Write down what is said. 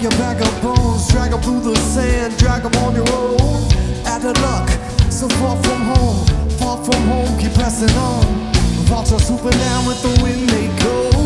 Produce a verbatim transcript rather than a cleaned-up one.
a bag of bones, drag 'em through the sand, drag 'em on your own. Out of luck, so far from home, far from home, keep pressing on. Vulture swooping down with the wind they go.